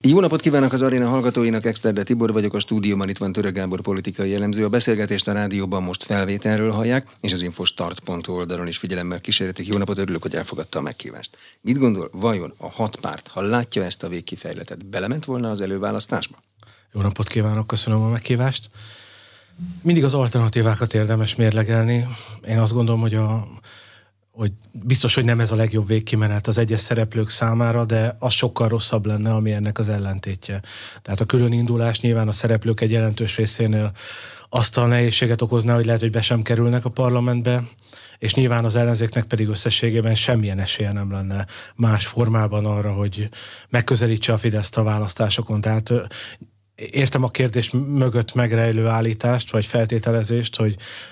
Jó napot kívánok az Aréna hallgatóinak, Exterde Tibor vagyok, a stúdióban itt van Török Gábor politikai elemző. A beszélgetést a rádióban most felvételről hallják, és az infostart.hu oldalon is figyelemmel kísérletik. Jó napot, örülök, hogy elfogadta a meghívást. Mit gondol, vajon a 6 párt, ha látja ezt a végkifejletet, belement volna az előválasztásba? Jó napot kívánok, köszönöm a meghívást. Mindig az alternatívákat érdemes mérlegelni. Én azt gondolom, hogy biztos, hogy nem ez a legjobb végkimenet az egyes szereplők számára, de az sokkal rosszabb lenne, ami ennek az ellentétje. Tehát a külön indulás nyilván a szereplők egy jelentős részénél azt a nehézséget okozná, hogy lehet, hogy be sem kerülnek a parlamentbe, és nyilván az ellenzéknek pedig összességében semmilyen esélye nem lenne más formában arra, hogy megközelítse a Fideszt a választásokon. Tehát értem a kérdés mögött megrejlő állítást, vagy feltételezést, hogy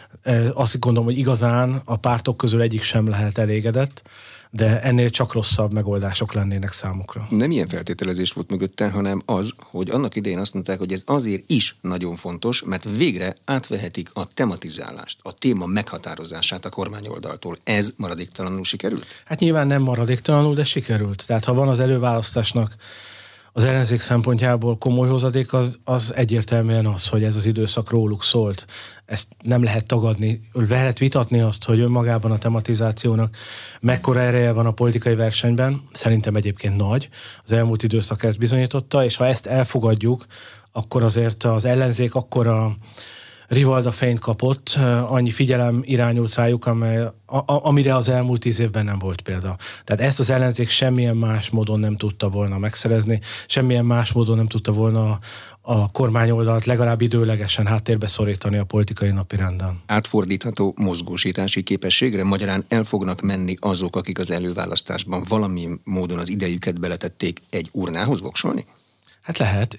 azt gondolom, hogy igazán a pártok közül egyik sem lehet elégedett, de ennél csak rosszabb megoldások lennének számukra. Nem ilyen feltételezés volt mögötte, hanem az, hogy annak idején azt mondták, hogy ez azért is nagyon fontos, mert végre átvehetik a tematizálást, a téma meghatározását a kormányoldaltól. Ez maradéktalanul sikerült? Hát nyilván nem maradéktalanul, de sikerült. Tehát ha van az előválasztásnak az ellenzék szempontjából komoly hozadék, az egyértelműen az, hogy ez az időszak róluk szólt. Ezt nem lehet tagadni, lehet vitatni azt, hogy önmagában a tematizációnak mekkora ereje van a politikai versenyben. Szerintem egyébként nagy. Az elmúlt időszak ezt bizonyította, és ha ezt elfogadjuk, akkor azért az ellenzék akkora rivalda fényt kapott, annyi figyelem irányult rájuk, amire az elmúlt 10 évben nem volt példa. Tehát ezt az ellenzék semmilyen más módon nem tudta volna megszerezni, semmilyen más módon nem tudta volna a kormányoldalt legalább időlegesen háttérbe szorítani a politikai napirenden. Átfordítható mozgósítási képességre, magyarán el fognak menni azok, akik az előválasztásban valamilyen módon az idejüket beletették egy urnához voksolni? Hát lehet.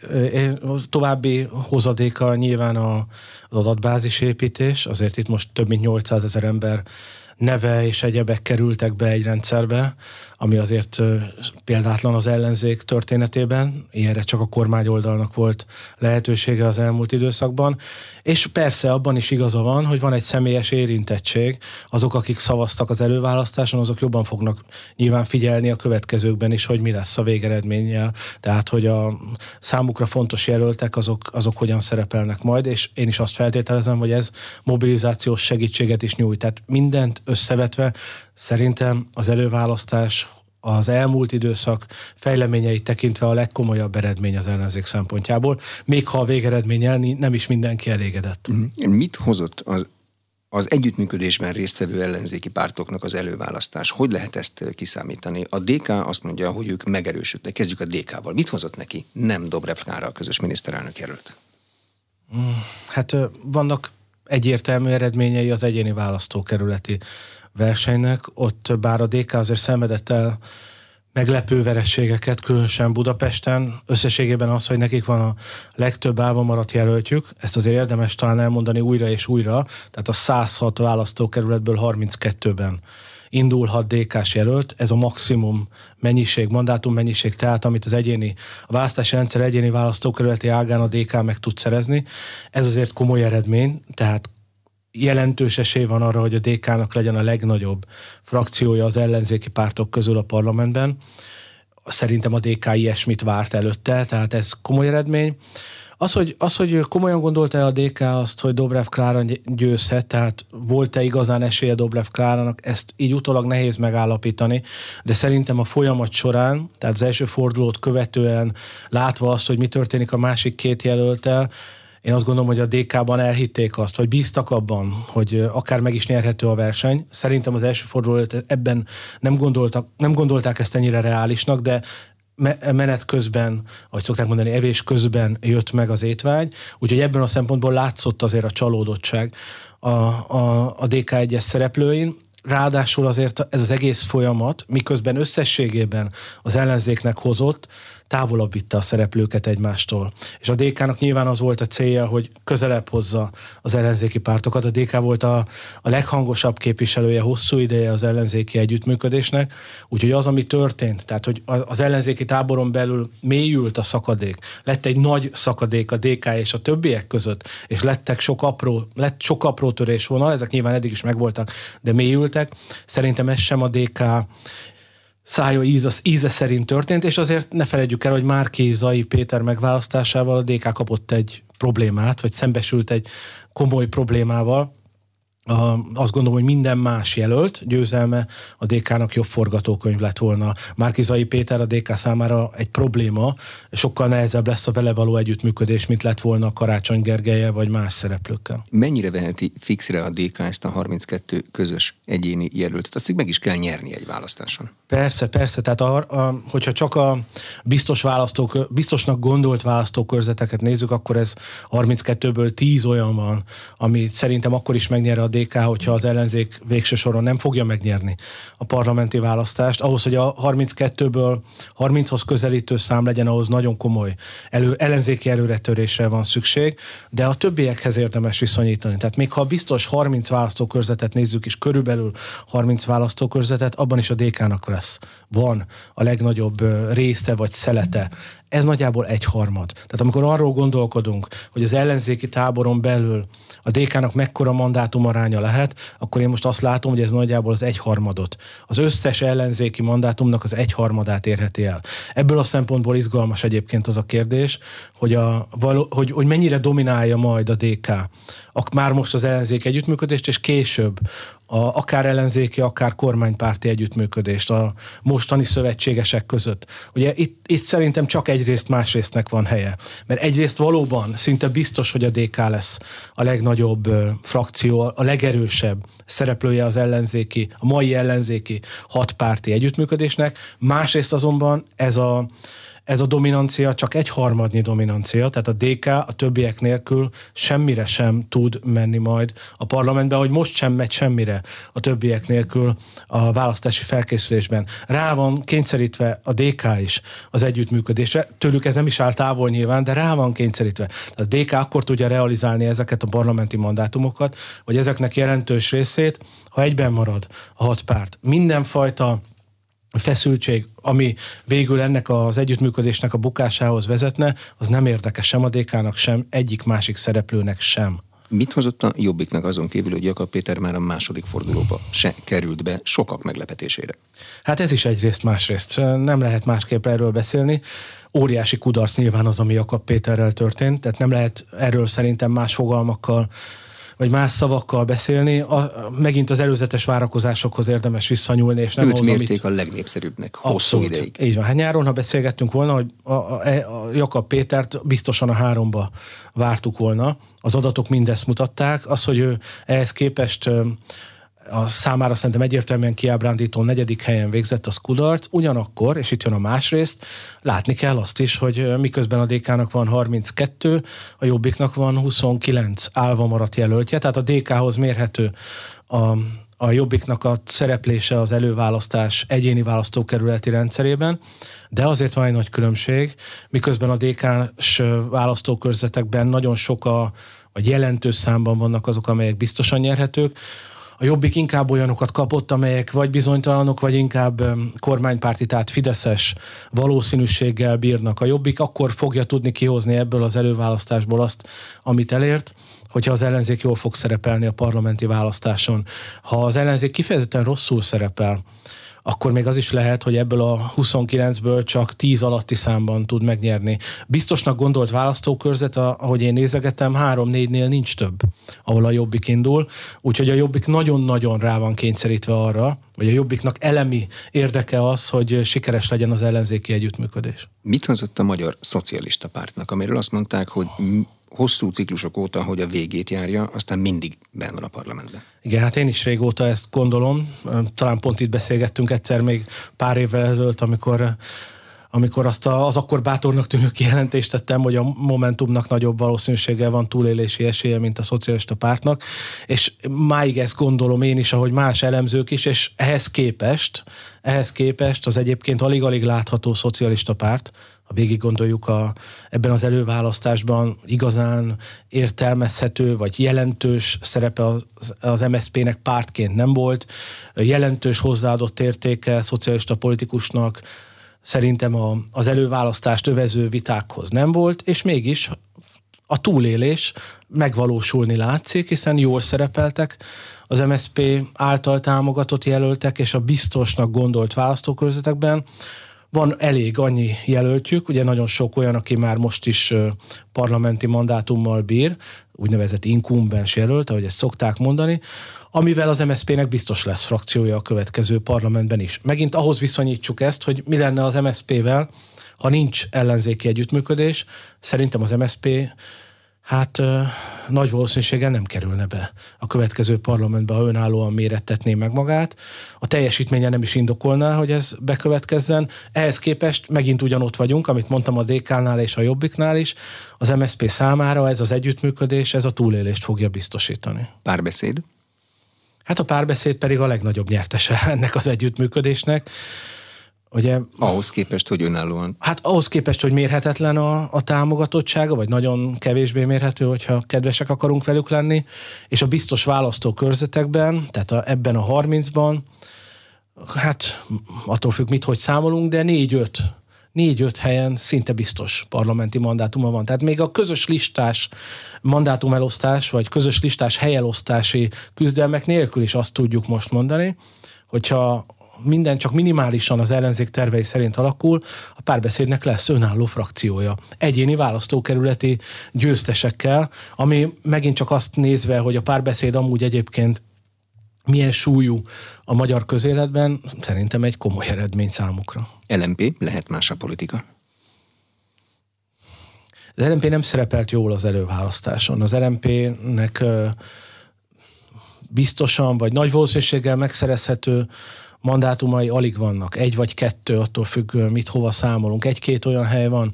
További hozadéka nyilván az adatbázis építés, azért itt most több mint 800 000 ember neve és egyebek kerültek be egy rendszerbe, ami azért példátlan az ellenzék történetében, ilyenre csak a kormányoldalnak volt lehetősége az elmúlt időszakban, és persze abban is igaza van, hogy van egy személyes érintettség, azok, akik szavaztak az előválasztáson, azok jobban fognak nyilván figyelni a következőkben is, hogy mi lesz a végeredménnyel, tehát hogy a számukra fontos jelöltek, azok hogyan szerepelnek majd, és én is azt feltételezem, hogy ez mobilizációs segítséget is nyújt, tehát mindent összevetve szerintem az előválasztás az elmúlt időszak fejleményeit tekintve a legkomolyabb eredmény az ellenzék szempontjából, még ha a végeredménnyel nem is mindenki elégedett. Mit hozott az együttműködésben résztvevő ellenzéki pártoknak az előválasztás? Hogy lehet ezt kiszámítani? A DK azt mondja, hogy ők megerősödtek. Kezdjük a DK-val. Mit hozott neki? Nem Dobrev Klára, a közös miniszterelnök jelölt. Hát vannak egyértelmű eredményei az egyéni választókerületi versenynek. Ott bár a DK azért szenvedett el meglepő vereségeket, különösen Budapesten. Összességében az, hogy nekik van a legtöbb állva maradt jelöltjük, ezt azért érdemes talán elmondani újra és újra, tehát a 106 választókerületből 32-ben indulhat DK-s jelölt, ez a maximum mennyiség, mandátum mennyiség, tehát amit a választási rendszer egyéni választókerületi ágán a DK meg tud szerezni. Ez azért komoly eredmény, tehát jelentős esély van arra, hogy a DK-nak legyen a legnagyobb frakciója az ellenzéki pártok közül a parlamentben. Szerintem a DK ilyesmit várt előtte, tehát ez komoly eredmény. Az, hogy komolyan gondolta a DK azt, hogy Dobrev Klára győzhet, tehát volt-e igazán esélye Dobrev Klárának, ezt így utólag nehéz megállapítani, de szerintem a folyamat során, tehát az első fordulót követően látva azt, hogy mi történik a másik két jelölttel, én azt gondolom, hogy a DK-ban elhitték azt, vagy bíztak abban, hogy akár meg is nyerhető a verseny. Szerintem az első fordulót ebben nem gondolták ezt ennyire reálisnak, de menet közben, ahogy szokták mondani, evés közben jött meg az étvágy, úgyhogy ebben a szempontból látszott azért a csalódottság a DK egyes szereplőin. Ráadásul azért ez az egész folyamat, miközben összességében az ellenzéknek hozott, távolabb vitte a szereplőket egymástól. És a DK-nak nyilván az volt a célja, hogy közelebb hozza az ellenzéki pártokat. A DK volt a leghangosabb képviselője hosszú ideje az ellenzéki együttműködésnek, úgyhogy az, ami történt, tehát hogy az ellenzéki táboron belül mélyült a szakadék, lett egy nagy szakadék a DK és a többiek között, és lett sok apró törésvonal, ezek nyilván eddig is megvoltak, de mélyültek. Szerintem ez sem a DK szája íze szerint történt, és azért ne felejtjük el, hogy Márki-Zay Péter megválasztásával a DK kapott egy problémát, vagy szembesült egy komoly problémával. Azt gondolom, hogy minden más jelölt győzelme a DK-nak jobb forgatókönyv lett volna. Márki-Zay Péter a DK számára egy probléma, sokkal nehezebb lesz a vele való együttműködés, mint lett volna Karácsony Gergellyel vagy más szereplőkkel. Mennyire veheti fixre a DK ezt a 32 közös egyéni jelöltet? Azt, hogy meg is kell nyerni egy választáson. Persze. Tehát hogyha csak a biztosnak gondolt választókörzeteket nézzük, akkor ez 32-ből 10 olyan van, ami szerintem akkor is megnyer a DK, hogyha az ellenzék végső soron nem fogja megnyerni a parlamenti választást. Ahhoz, hogy a 32-ből 30-hoz közelítő szám legyen, ahhoz nagyon komoly ellenzéki előretörésre van szükség, de a többiekhez érdemes viszonyítani. Tehát még ha biztos 30 választókörzetet nézzük is, körülbelül 30 választókörzetet, abban is a DK-nak van a legnagyobb része vagy szelete. Ez nagyjából 1/3. Tehát amikor arról gondolkodunk, hogy az ellenzéki táboron belül a DK-nak mekkora mandátumaránya lehet, akkor én most azt látom, hogy ez nagyjából az 1/3. Az összes ellenzéki mandátumnak az 1/3 érheti el. Ebből a szempontból izgalmas egyébként az a kérdés, hogy mennyire dominálja majd a DK már most az ellenzék együttműködést, és később akár ellenzéki, akár kormánypárti együttműködést a mostani szövetségesek között. Ugye itt szerintem csak egyrészt másrésztnek van helye. Mert egyrészt valóban szinte biztos, hogy a DK lesz a legnagyobb frakció, a legerősebb szereplője az a mai ellenzéki 6 párti együttműködésnek. Másrészt azonban ez a dominancia csak 1/3 dominancia, tehát a DK a többiek nélkül semmire sem tud menni majd a parlamentben, hogy most sem megy semmire a többiek nélkül a választási felkészülésben. Rá van kényszerítve a DK is az együttműködésre, tőlük ez nem is áll távol nyilván, de rá van kényszerítve. A DK akkor tudja realizálni ezeket a parlamenti mandátumokat, vagy ezeknek jelentős részét, ha egyben marad a 6 párt. Mindenfajta feszültség, ami végül ennek az együttműködésnek a bukásához vezetne, az nem érdekes sem a DK-nak, sem egyik másik szereplőnek sem. Mit hozott a Jobbiknak azon kívül, hogy Jakab Péter már a második fordulóba se került be sokak meglepetésére? Hát ez is egyrészt, másrészt. Nem lehet másképp erről beszélni. Óriási kudarc nyilván az, ami Jakab Péterrel történt, tehát nem lehet erről szerintem más fogalmakkal vagy más szavakkal beszélni. Megint az előzetes várakozásokhoz érdemes visszanyúlni, és nem őt mérték a legnépszerűbbnek hosszú ideig. Így van. Hát nyáron, ha beszélgettünk volna, hogy a Jakab Pétert biztosan a 3-ba vártuk volna. Az adatok mindezt mutatták. Az, hogy ő ehhez képest a számára szerintem egyértelműen kiábrándító 4. helyen végzett, az kudarc. Ugyanakkor, és itt jön a másrészt, látni kell azt is, hogy miközben a DK-nak van 32, a Jobbiknak van 29 állva maradt jelöltje, tehát a DK-hoz mérhető a Jobbiknak a szereplése az előválasztás egyéni választókerületi rendszerében, de azért van egy nagy különbség, miközben a DK-s választókörzetekben nagyon sok vagy jelentős számban vannak azok, amelyek biztosan nyerhetők. A Jobbik inkább olyanokat kapott, amelyek vagy bizonytalanok, vagy inkább kormánypárti, tehát fideszes valószínűséggel bírnak. A Jobbik akkor fogja tudni kihozni ebből az előválasztásból azt, amit elért, hogyha az ellenzék jól fog szerepelni a parlamenti választáson. Ha az ellenzék kifejezetten rosszul szerepel, akkor még az is lehet, hogy ebből a 29-ből csak 10 alatti számban tud megnyerni. Biztosnak gondolt választókörzet, ahogy én nézegetem, 3-4-nél nincs több, ahol a Jobbik indul. Úgyhogy a Jobbik nagyon-nagyon rá van kényszerítve arra, vagy a Jobbiknak elemi érdeke az, hogy sikeres legyen az ellenzéki együttműködés. Mit hozott a Magyar Szocialista Pártnak, amiről azt mondták, hogy hosszú ciklusok óta, hogy a végét járja, aztán mindig benn van a parlamentben? Igen, hát én is régóta ezt gondolom. Talán pont itt beszélgettünk egyszer még pár évvel ezelőtt, amikor azt az akkor bátornak tűnő kijelentést tettem, hogy a Momentumnak nagyobb valószínűséggel van túlélési esélye, mint a Szocialista Pártnak, és máig ezt gondolom én is, ahogy más elemzők is, és ehhez képest az egyébként alig-alig látható Szocialista Párt, ha végig gondoljuk ebben az előválasztásban igazán értelmezhető, vagy jelentős szerepe az MSZP-nek pártként nem volt, jelentős hozzáadott értéke szocialista politikusnak szerintem az előválasztást övező vitákhoz nem volt, és mégis a túlélés megvalósulni látszik, hiszen jól szerepeltek az MSZP által támogatott jelöltek, és a biztosnak gondolt választókörzetekben. Van elég annyi jelöltjük, ugye nagyon sok olyan, aki már most is parlamenti mandátummal bír, úgynevezett inkumbens jelölt, ahogy ezt szokták mondani, amivel az MSZP-nek biztos lesz frakciója a következő parlamentben is. Megint ahhoz viszonyítsuk ezt, hogy mi lenne az MSZP-vel, ha nincs ellenzéki együttműködés. Szerintem az MSZP nagy valószínűséggel nem kerülne be a következő parlamentbe, ha önállóan mérettetné meg magát. A teljesítménye nem is indokolná, hogy ez bekövetkezzen. Ehhez képest megint ugyanott vagyunk, amit mondtam a DK-nál és a Jobbiknál is. Az MSZP számára ez az együttműködés, ez a túlélést fogja biztosítani. Párbeszéd? Hát a párbeszéd pedig a legnagyobb nyertese ennek az együttműködésnek. Ugye, ahhoz képest, hogy önállóan? Hát ahhoz képest, hogy mérhetetlen a támogatottsága, vagy nagyon kevésbé mérhető, hogyha kedvesek akarunk velük lenni, és a biztos választókörzetekben, tehát ebben a 30-ban, hát attól függ, mit hogy számolunk, de 4-5 helyen szinte biztos parlamenti mandátuma van. Tehát még a közös listás mandátumelosztás, vagy közös listás helyelosztási küzdelmek nélkül is azt tudjuk most mondani, hogyha minden csak minimálisan az ellenzék tervei szerint alakul, a párbeszédnek lesz önálló frakciója. Egyéni választókerületi győztesekkel, ami megint csak azt nézve, hogy a párbeszéd amúgy egyébként milyen súlyú a magyar közéletben, szerintem egy komoly eredmény számukra. LMP, lehet más a politika? Az LMP nem szerepelt jól az előválasztáson. Az LMP-nek biztosan, vagy nagy valószínűséggel megszerezhető mandátumai alig vannak. 1 vagy 2, attól függ, mit hova számolunk. 1-2 olyan hely van,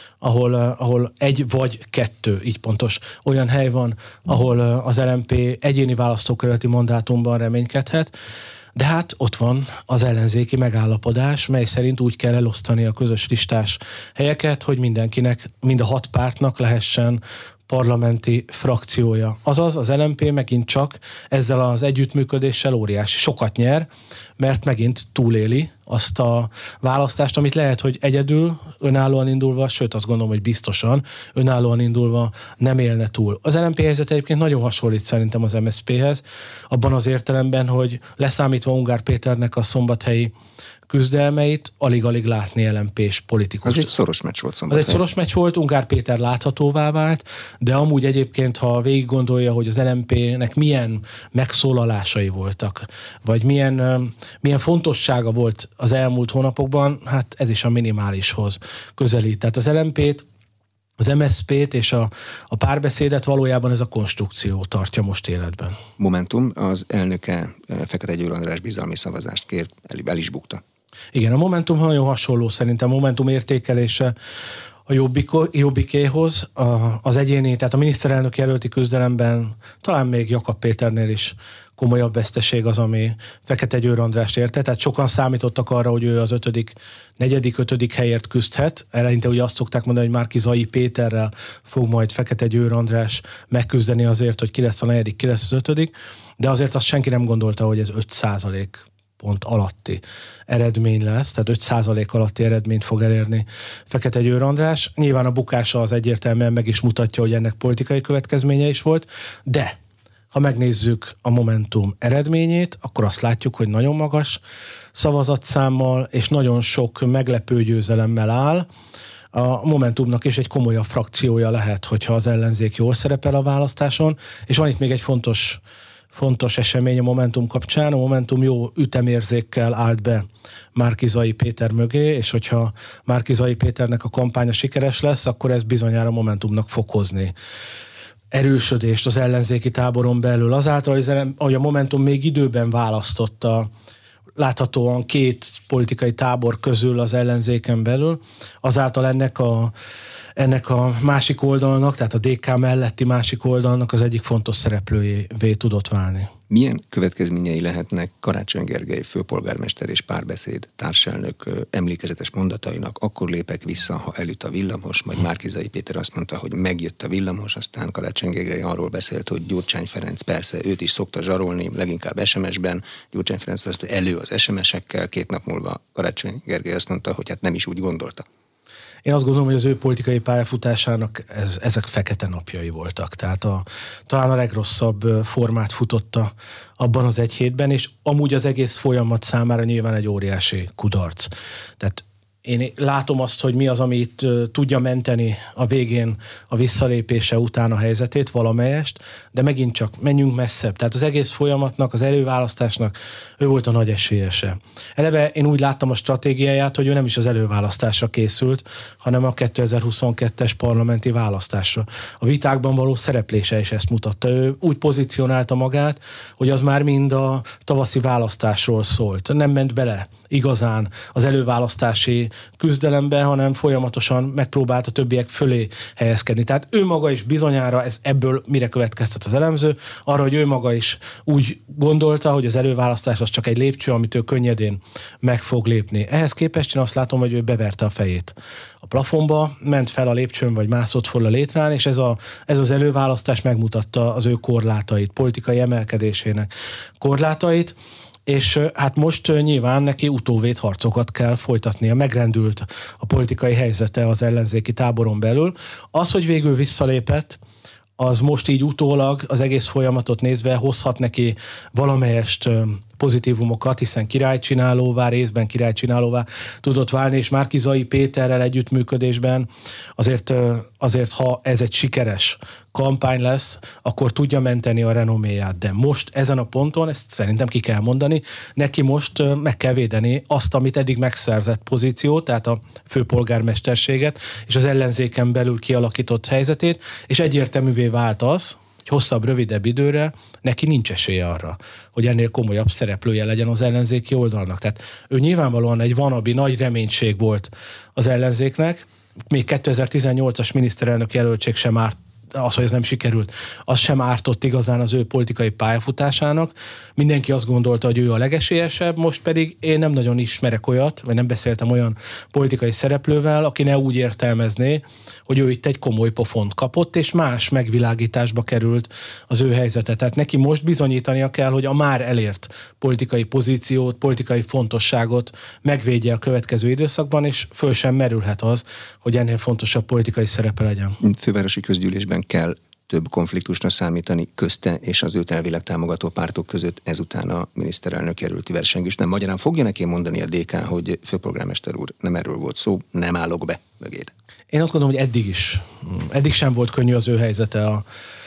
ahol 1 vagy 2, így pontos, olyan hely van, ahol az LMP egyéni választókerületi mandátumban reménykedhet, de hát ott van az ellenzéki megállapodás, mely szerint úgy kell elosztani a közös listás helyeket, hogy mindenkinek, mind a 6 pártnak lehessen parlamenti frakciója. Azaz az LMP megint csak ezzel az együttműködéssel óriási sokat nyer, mert megint túléli azt a választást, amit lehet, hogy egyedül, önállóan indulva, sőt azt gondolom, hogy biztosan önállóan indulva nem élne túl. Az LMP helyzet egyébként nagyon hasonlít szerintem az MSZP-hez, abban az értelemben, hogy leszámítva Ungár Péternek a szombathelyi küzdelmeit, alig-alig látni LMP-s politikust. Az egy szoros meccs volt szombathelyen. Az egy szoros meccs volt, Ungár Péter láthatóvá vált, de amúgy egyébként, ha végig gondolja, hogy az LMP-nek milyen megszólalásai voltak, vagy milyen fontossága volt az elmúlt hónapokban, hát ez is a minimálishoz közelít. Tehát az LMP-t, az MSZP-t és a párbeszédet valójában ez a konstrukció tartja most életben. Momentum, az elnöke Fekete Győr András bizalmi szavazást kért, el is bukta. Igen, a Momentum nagyon hasonló szerintem. A Momentum értékelése a Jobbikéhoz, az egyéni, tehát a miniszterelnök jelölti küzdelemben talán még Jakab Péternél is komolyabb veszteség az, ami Fekete Győr Andrást érte. Tehát sokan számítottak arra, hogy ő az 4.-5. helyért küzdhet. Eleinte ugye azt szokták mondani, hogy Márki-Zay Péterrel fog majd Fekete Győr András megküzdeni azért, hogy ki lesz a 4., ki lesz az 5. De azért azt senki nem gondolta, hogy ez 5% pont alatti eredmény lesz, tehát 5% alatti eredményt fog elérni Fekete Győr András. Nyilván a bukása az egyértelműen meg is mutatja, hogy ennek politikai következménye is volt, de ha megnézzük a Momentum eredményét, akkor azt látjuk, hogy nagyon magas szavazatszámmal és nagyon sok meglepő győzelemmel áll. A Momentumnak is egy komolyabb frakciója lehet, hogyha az ellenzék jól szerepel a választáson, és van itt még egy fontos esemény a Momentum kapcsán. A Momentum jó ütemérzékkel állt be Márki-Zay Péter mögé, és hogyha Márki-Zay Péternek a kampánya sikeres lesz, akkor ez bizonyára Momentumnak fog hozni erősödést az ellenzéki táboron belül. Azáltal, hogy a Momentum még időben választotta láthatóan 2 politikai tábor közül az ellenzéken belül, azáltal ennek a másik oldalnak, tehát a DK melletti másik oldalnak az egyik fontos szereplőjévé tudott válni. Milyen következményei lehetnek Karácsony Gergely főpolgármester és párbeszéd társelnök emlékezetes mondatainak? Akkor lépek vissza, ha elüt a villamos, majd Márki-Zay Péter azt mondta, hogy megjött a villamos, aztán Karácsony Gergely arról beszélt, hogy Gyurcsány Ferenc persze őt is szokta zsarolni, leginkább SMS-ben. Gyurcsány Ferenc azt elő az SMS-ekkel, 2 nap múlva Karácsony Gergely azt mondta, hogy hát nem is úgy gondolta. Én azt gondolom, hogy az ő politikai pályafutásának ezek fekete napjai voltak. Tehát talán a legrosszabb formát futotta abban az egy hétben, és amúgy az egész folyamat számára nyilván egy óriási kudarc. Tehát én látom azt, hogy mi az, ami itt tudja menteni a végén a visszalépése után a helyzetét, valamelyest, de megint csak menjünk messzebb. Tehát az egész folyamatnak, az előválasztásnak ő volt a nagy esélyese. Eleve én úgy láttam a stratégiáját, hogy ő nem is az előválasztásra készült, hanem a 2022-es parlamenti választásra. A vitákban való szereplése is ezt mutatta. Ő úgy pozícionálta magát, hogy az már mind a tavaszi választásról szólt. Nem ment bele igazán az előválasztási küzdelembe, hanem folyamatosan megpróbált a többiek fölé helyezkedni. Tehát ő maga is bizonyára, ebből mire következtet az elemző, arra, hogy ő maga is úgy gondolta, hogy az előválasztás az csak egy lépcső, amit ő könnyedén meg fog lépni. Ehhez képest én azt látom, hogy ő beverte a fejét a plafonba, ment fel a lépcsőn, vagy mászott fel a létrán, és ez az előválasztás megmutatta az ő korlátait, politikai emelkedésének korlátait, és hát most nyilván neki utóvét harcokat kell folytatnia. Megrendült a politikai helyzete az ellenzéki táboron belül. Az, hogy végül visszalépett, az most így utólag az egész folyamatot nézve hozhat neki valamelyest pozitívumokat, hiszen királycsinálóvá, részben királycsinálóvá tudott válni, és Márki-Zay Péterrel együttműködésben azért, ha ez egy sikeres kampány lesz, akkor tudja menteni a renoméját. De most ezen a ponton, ezt szerintem ki kell mondani, neki most meg kell védeni azt, amit eddig megszerzett pozíciót, tehát a főpolgármesterséget, és az ellenzéken belül kialakított helyzetét, és egyértelművé vált az, hogy hosszabb, rövidebb időre neki nincs esélye arra, hogy ennél komolyabb szereplője legyen az ellenzéki oldalnak. Tehát ő nyilvánvalóan egy vanabi nagy reménység volt az ellenzéknek, még 2018-as miniszterelnök jelöltség sem árt, az, hogy ez nem sikerült, az sem ártott igazán az ő politikai pályafutásának. Mindenki azt gondolta, hogy ő a legesélyesebb, most pedig én nem nagyon ismerek olyat, vagy nem beszéltem olyan politikai szereplővel, aki ne úgy értelmezné, hogy ő itt egy komoly pofont kapott, és más megvilágításba került az ő helyzete. Tehát neki most bizonyítania kell, hogy a már elért politikai pozíciót, politikai fontosságot megvédje a következő időszakban, és föl sem merülhet az, hogy ennél fontosabb politikai szerepe legyen. Fővárosi közgyűlésben kell több konfliktusra számítani közte és az őt elvileg támogató pártok között ezután a miniszterelnök jelölti versengés. Nem magyarán fogja neki mondani a DK, hogy főpolgármester úr, nem erről volt szó, nem állok be mögéd. Én azt gondolom, hogy eddig sem volt könnyű az ő helyzete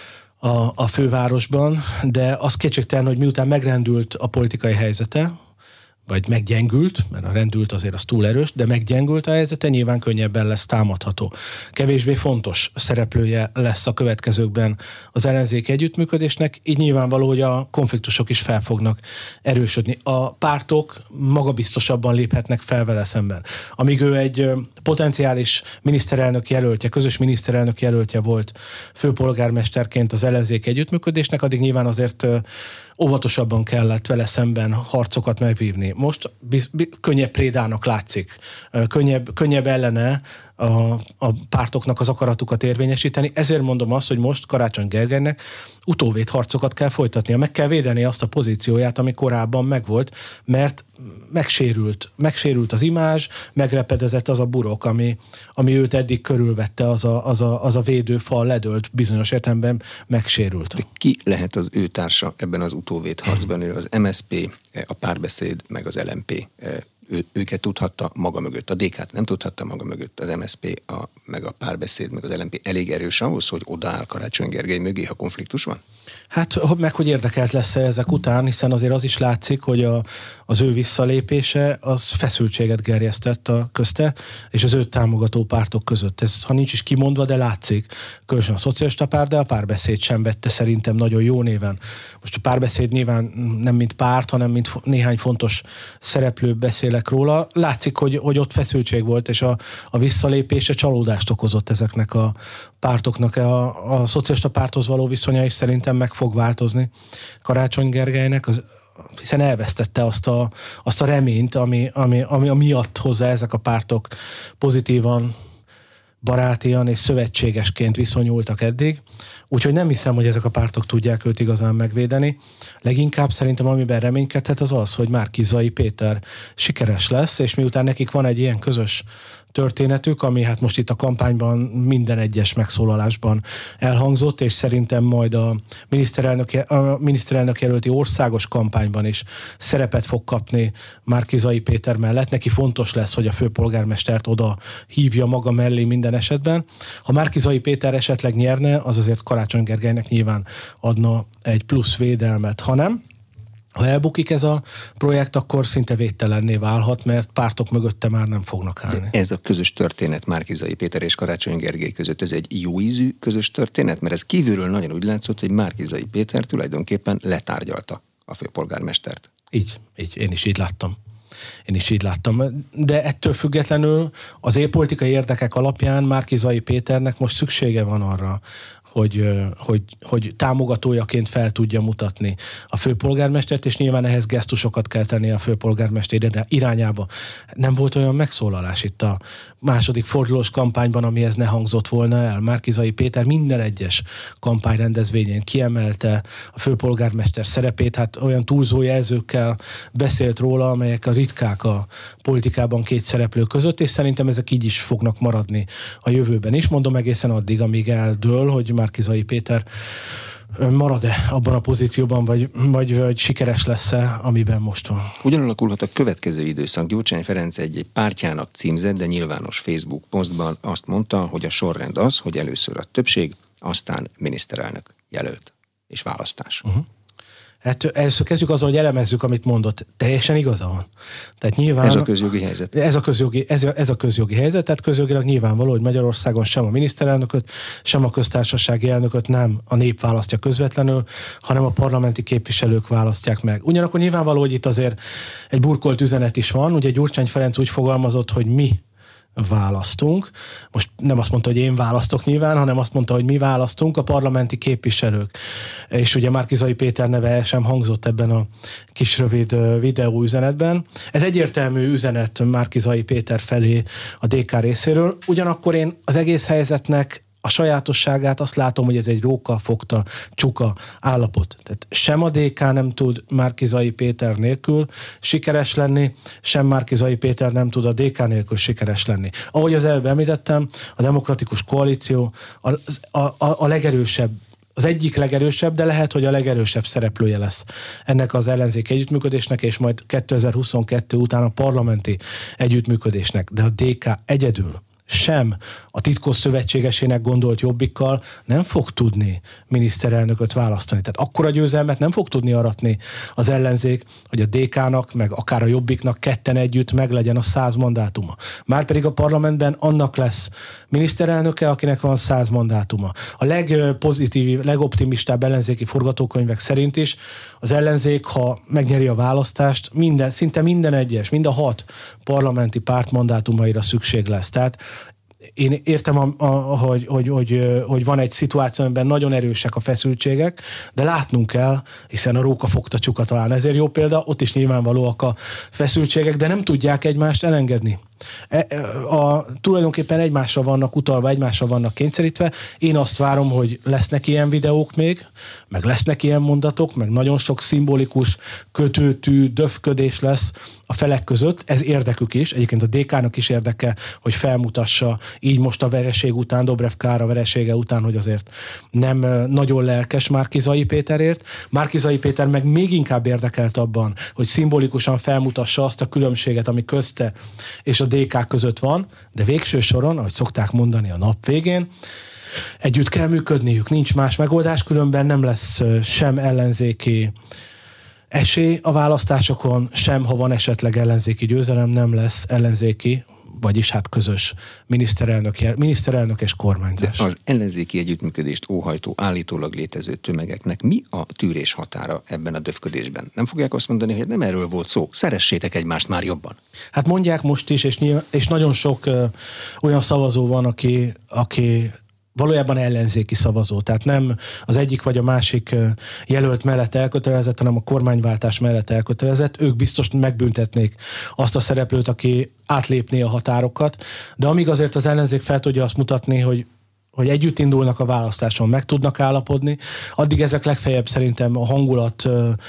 a fővárosban, de az kétségtelen, hogy miután megrendült a politikai helyzete, vagy meggyengült, mert a rendült azért az túl erős, de meggyengült a helyzete, nyilván könnyebben lesz támadható. Kevésbé fontos szereplője lesz a következőkben az ellenzék együttműködésnek, így nyilvánvaló, hogy a konfliktusok is fel fognak erősödni. A pártok magabiztosabban léphetnek fel vele szemben. Amíg ő egy potenciális miniszterelnök jelöltje, közös miniszterelnök jelöltje volt főpolgármesterként az ellenzék együttműködésnek, addig nyilván azért óvatosabban kellett vele szemben harcokat megvívni. Most könnyebb prédának látszik, könnyebb ellene a pártoknak az akaratukat érvényesíteni. Ezért mondom azt, hogy most Karácsony Gergelynek utóvét harcokat kell folytatnia. Meg kell védeni azt a pozícióját, ami korábban megvolt, mert megsérült az imázs, megrepedezett az a burok, ami őt eddig körülvette, az a védőfal ledőlt, bizonyos értelemben megsérült. De ki lehet az ő társa ebben az utóvét harcban? Ő az MSZP, a Párbeszéd, meg az LMP. Őket tudhatta maga mögött. A DK-t nem tudhatta maga mögött. Az MSZP, meg a Párbeszéd, meg az LMP elég erős ahhoz, hogy odaáll Karácsony Gergely mögé, ha konfliktus van? Hát meg hogy érdekelt lesz-e ezek után, hiszen azért az is látszik, hogy az ő visszalépése az feszültséget gerjesztett a közte, és az őt támogató pártok között. Ez, ha nincs is kimondva, de látszik. Különösen a szocialista párt, de a Párbeszéd sem vette szerintem nagyon jó néven. Most a Párbeszéd nyilván nem mint párt, hanem mint néhány fontos szereplő beszélek róla. Látszik, hogy ott feszültség volt, és a visszalépése csalódást okozott ezeknek a pártoknak. A szocialista párthoz való viszonya is szerintem meg fog változni Karácsony Gergelynek, hiszen elvesztette azt a reményt, ami miatt hozzá ezek a pártok pozitívan, barátian és szövetségesként viszonyultak eddig. Úgyhogy nem hiszem, hogy ezek a pártok tudják őt igazán megvédeni. Leginkább szerintem, amiben reménykedhet, az az, hogy Márki-Zay Péter sikeres lesz, és miután nekik van egy ilyen közös történetük, ami hát most itt a kampányban minden egyes megszólalásban elhangzott, és szerintem majd a miniszterelnök jelölti országos kampányban is szerepet fog kapni Márki-Zay Péter mellett. Neki fontos lesz, hogy a főpolgármestert oda hívja maga mellé minden esetben. Ha Márki-Zay Péter esetleg nyerne, az azért Karácsony Gergelynek nyilván adna egy plusz védelmet. Ha nem, ha elbukik ez a projekt, akkor szinte védtelenné válhat, mert pártok mögötte már nem fognak állni. Ez a közös történet Márki-Zay Péter és Karácsony Gergely között, ez egy jó ízű közös történet? Mert ez kívülről nagyon úgy látszott, hogy Márki-Zay Péter tulajdonképpen letárgyalta a főpolgármestert. Így, én is így láttam. De ettől függetlenül az élpolitikai érdekek alapján Márki-Zay Péternek most szüksége van arra, hogy támogatójaként fel tudja mutatni a főpolgármestert, és nyilván ehhez gesztusokat kell tenni a főpolgármester irányába. Nem volt olyan megszólalás itt a második fordulós kampányban, amihez ne hangzott volna el. Márki-Zay Péter minden egyes kampányrendezvényén kiemelte a főpolgármester szerepét, hát olyan túlzó jelzőkkel beszélt róla, amelyek a ritkák a politikában két szereplő között, és szerintem ezek így is fognak maradni a jövőben is. Mondom egészen addig, amíg eldől, hogy Márki-Zay Péter marad-e abban a pozícióban, vagy sikeres lesz-e, amiben most van. Ugyan alakulhat a következő időszak. Gyurcsány Ferenc egy pártjának címzett, de nyilvános Facebook posztban azt mondta, hogy a sorrend az, hogy először a többség, aztán miniszterelnök jelölt és választás. Hát először kezdjük azzal, hogy elemezzük, amit mondott. Teljesen igaza van. Tehát nyilván, ez a közjogi helyzet. Ez a közjogi helyzet, tehát közjogilag nyilvánvaló, hogy Magyarországon sem a miniszterelnököt, sem a köztársasági elnököt nem a nép választja közvetlenül, hanem a parlamenti képviselők választják meg. Ugyanakkor nyilvánvaló, hogy itt azért egy burkolt üzenet is van. Ugye Gyurcsány Ferenc úgy fogalmazott, hogy mi választunk. Most nem azt mondta, hogy én választok nyilván, hanem azt mondta, hogy mi választunk, a parlamenti képviselők. És ugye Márki-Zay Péter neve sem hangzott ebben a kis rövid videó üzenetben. Ez egyértelmű üzenet Márki-Zay Péter felé a DK részéről. Ugyanakkor én az egész helyzetnek a sajátosságát azt látom, hogy ez egy róka fogta csuka állapot. Tehát sem a DK nem tud Márki-Zay Péter nélkül sikeres lenni, sem Márki-Zay Péter nem tud a DK nélkül sikeres lenni. Ahogy az előbb említettem, a demokratikus koalíció a legerősebb, az egyik legerősebb, de lehet, hogy a legerősebb szereplője lesz ennek az ellenzéki együttműködésnek, és majd 2022 után a parlamenti együttműködésnek. De a DK egyedül sem a titkos szövetségesének gondolt Jobbikkal nem fog tudni miniszterelnököt választani. Tehát akkora győzelmet nem fog tudni aratni az ellenzék, hogy a DK-nak, meg akár a Jobbiknak ketten együtt meglegyen a 100 mandátuma. Márpedig a parlamentben annak lesz miniszterelnöke, akinek van 100 mandátuma. A legpozitív, legoptimistább ellenzéki forgatókönyvek szerint is az ellenzék, ha megnyeri a választást, szinte minden egyes, mind a 6 parlamenti párt mandátumaira szükség lesz. Tehát én értem, hogy van egy szituáció, amiben nagyon erősek a feszültségek, de látnunk kell, hiszen a róka fogta csuka talán ezért jó példa, ott is nyilvánvalóak a feszültségek, de nem tudják egymást elengedni. Tulajdonképpen egymásra vannak utalva, egymásra vannak kényszerítve. Én azt várom, hogy lesznek ilyen videók még, meg lesznek ilyen mondatok, meg nagyon sok szimbolikus kötőtű, döfködés lesz a felek között. Ez érdekük is. Egyébként a DK-nak is érdeke, hogy felmutassa így most a vereség után, Dobrev Klára veresége után, hogy azért nem nagyon lelkes Márki-Zay Péterért. Márki-Zay Péter meg még inkább érdekelt abban, hogy szimbolikusan felmutassa azt a különbséget, ami közte és a DK között van, de végső soron, ahogy szokták mondani a nap végén, együtt kell működniük, nincs más megoldás, különben nem lesz sem ellenzéki esély a választásokon, sem ha van esetleg ellenzéki győzelem, nem lesz ellenzéki, vagyis hát közös miniszterelnök és kormányzás. De az ellenzéki együttműködést óhajtó, állítólag létező tömegeknek mi a tűrés határa ebben a döfködésben? Nem fogják azt mondani, hogy nem erről volt szó, szeressétek egymást már jobban? Hát mondják most is, és nagyon sok olyan szavazó van, aki valójában ellenzéki szavazó. Tehát nem az egyik vagy a másik jelölt mellett elkötelezett, hanem a kormányváltás mellett elkötelezett. Ők biztos megbüntetnék azt a szereplőt, aki átlépné a határokat. De amíg azért az ellenzék fel tudja azt mutatni, hogy együtt indulnak a választáson, meg tudnak állapodni, addig ezek legfeljebb szerintem a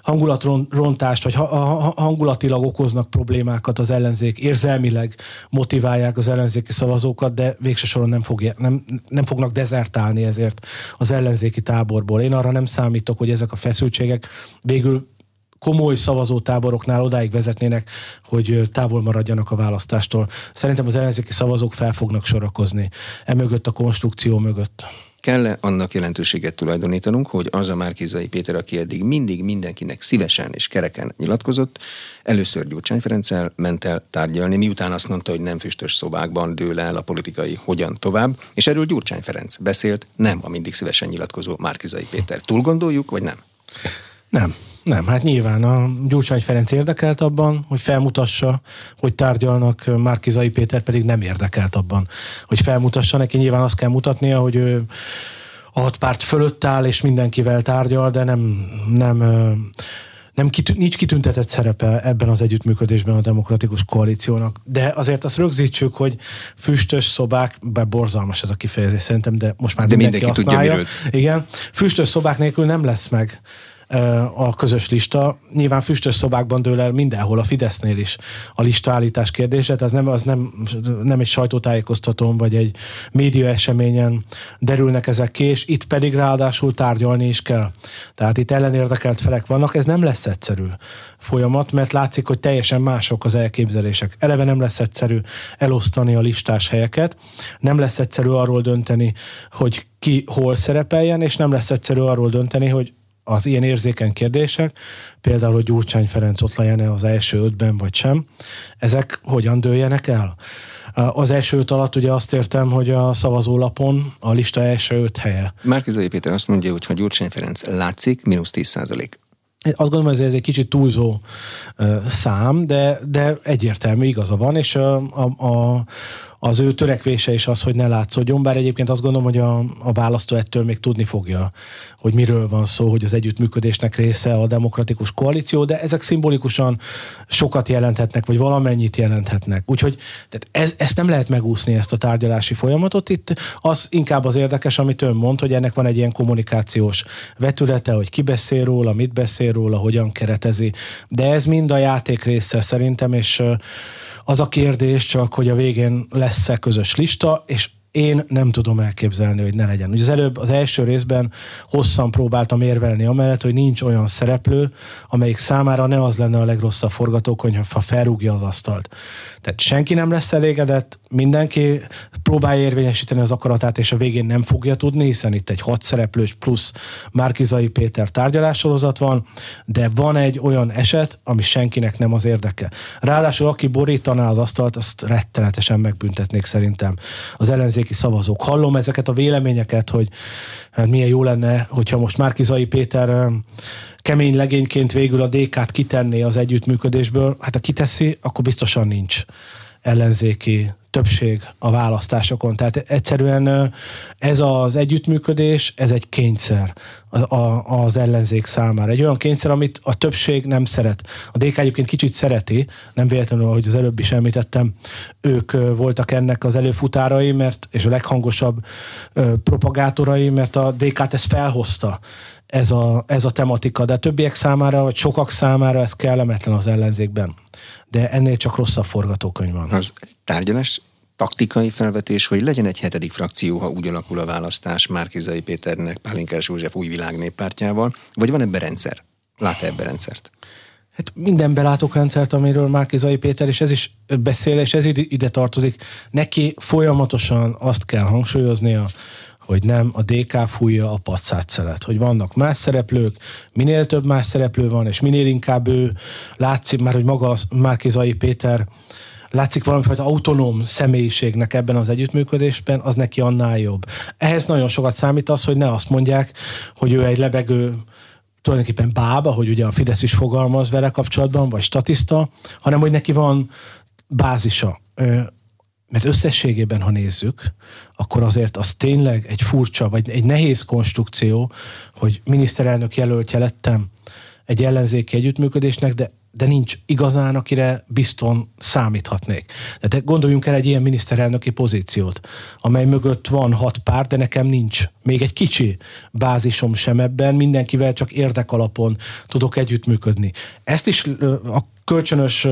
hangulatrontást, vagy hangulatilag okoznak problémákat az ellenzék, érzelmileg motiválják az ellenzéki szavazókat, de végső soron nem fognak dezertálni ezért az ellenzéki táborból. Én arra nem számítok, hogy ezek a feszültségek végül komoly szavazótáboroknál odáig vezetnének, hogy távol maradjanak a választástól. Szerintem az ellenzéki szavazók fel fognak sorakozni emögött a konstrukció mögött. Kell-e annak jelentőséget tulajdonítanunk, hogy az a Márki-Zay Péter, aki eddig mindig mindenkinek szívesen és kereken nyilatkozott, először Gyurcsány Ferenccel ment el tárgyalni, miután azt mondta, hogy nem füstös szobákban dől el a politikai hogyan tovább, és erről Gyurcsány Ferenc beszélt, nem a mindig szívesen nyilatkozó Márki-Zay Péter. Túl gondoljuk, vagy nem? Nem, hát nyilván a Gyurcsány Ferenc érdekelt abban, hogy felmutassa, hogy tárgyalnak, Márki-Zay Péter pedig nem érdekelt abban, hogy felmutassa. Neki nyilván azt kell mutatnia, hogy ő a 6 párt fölött áll, és mindenkivel tárgyal, de nincs kitüntetett szerepe ebben az együttműködésben a demokratikus koalíciónak. De azért azt rögzítsük, hogy füstös szobák, bár borzalmas ez a kifejezés szerintem, de most már mindenki használja. Tudja, igen, füstös szobák nélkül nem lesz meg a közös lista. Nyilván füstös szobákban dől el mindenhol, a Fidesznél is a listaállítás kérdése, az nem egy sajtótájékoztatón vagy egy média eseményen derülnek ezek ki, és itt pedig ráadásul tárgyalni is kell. Tehát itt ellenérdekelt felek vannak, ez nem lesz egyszerű folyamat, mert látszik, hogy teljesen mások az elképzelések. Eleve nem lesz egyszerű elosztani a listás helyeket, nem lesz egyszerű arról dönteni, hogy ki hol szerepeljen, és nem lesz egyszerű arról dönteni, hogy az ilyen érzékeny kérdések, például, hogy Gyurcsány Ferenc ott legyen-e az első 5-ben, vagy sem, ezek hogyan dőljenek el? Az első 5 alatt ugye azt értem, hogy a szavazólapon a lista első 5 helye. Márki-Zay Péter azt mondja, hogy ha Gyurcsány Ferenc látszik, -10%. Azt gondolom, hogy ez egy kicsit túlzó szám, de egyértelmű igaza van, és az ő törekvése is az, hogy ne látszódjon, bár egyébként azt gondolom, hogy a választó ettől még tudni fogja, hogy miről van szó, hogy az együttműködésnek része a demokratikus koalíció, de ezek szimbolikusan sokat jelenthetnek, vagy valamennyit jelenthetnek. Úgyhogy ezt nem lehet megúszni, ezt a tárgyalási folyamatot. Itt az inkább az érdekes, amit ön mond, hogy ennek van egy ilyen kommunikációs vetülete, hogy ki beszél róla, mit beszél róla, hogyan keretezi. De ez mind a játék része szerintem, és az a kérdés csak, hogy a végén lesz-e közös lista, és én nem tudom elképzelni, hogy ne legyen. Ugye az első részben hosszan próbáltam érvelni amellett, hogy nincs olyan szereplő, amelyik számára ne az lenne a legrosszabb forgatókönyv, ha felrúgja az asztalt. Tehát senki nem lesz elégedett, mindenki próbálja érvényesíteni az akaratát, és a végén nem fogja tudni, hiszen itt egy 6 szereplős plusz Márki-Zay Péter tárgyalássorozat van, de van egy olyan eset, ami senkinek nem az érdeke. Ráadásul aki borítaná az asztalt, azt rettenetesen megbüntetnék szerintem az ellenzéki szavazók. Hallom ezeket a véleményeket, hogy milyen jó lenne, hogyha most Márki-Zay Péter kemény legényként végül a DK-t kitenné az együttműködésből. Hát ha kiteszi, akkor biztosan nincs ellenzéki többség a választásokon. Tehát egyszerűen ez az együttműködés, ez egy kényszer az ellenzék számára. Egy olyan kényszer, amit a többség nem szeret. A DK egyébként kicsit szereti, nem véletlenül, ahogy az előbb is említettem, ők voltak ennek az előfutárai, és a leghangosabb propagátorai, mert a DK-t ezt felhozta, ez a tematika, de a többiek számára, vagy sokak számára ez kellemetlen az ellenzékben. De ennél csak rosszabb forgatókönyv van. Az tárgyalás taktikai felvetés, hogy legyen egy 7. frakció, ha úgy alakul a választás Márki-Zay Péternek, Pálinkás József Új Világ Néppártjával, vagy van ebben rendszer? Lát-e ebben rendszert? Hát mindenben látok rendszert, amiről Márki-Zay Péter, és ez is beszél, és ez ide tartozik. Neki folyamatosan azt kell hangsúlyoznia, hogy nem a DK fújja a paccátszelet, hogy vannak más szereplők, minél több más szereplő van, és minél inkább ő látszik már, hogy maga Márki-Zay Péter látszik valamifajta autonóm személyiségnek ebben az együttműködésben, az neki annál jobb. Ehhez nagyon sokat számít az, hogy ne azt mondják, hogy ő egy lebegő, tulajdonképpen bába, hogy ugye a Fidesz is fogalmaz vele kapcsolatban, vagy statiszta, hanem hogy neki van bázisa. Mert összességében, ha nézzük, akkor azért az tényleg egy furcsa, vagy egy nehéz konstrukció, hogy miniszterelnök jelöltje lettem egy ellenzéki együttműködésnek, de de nincs igazán, akire bizton számíthatnék. Tehát gondoljunk el egy ilyen miniszterelnöki pozíciót, amely mögött van 6 párt, de nekem nincs még egy kicsi bázisom sem ebben, mindenkivel csak érdekalapon tudok együttműködni. Ezt is a kölcsönös,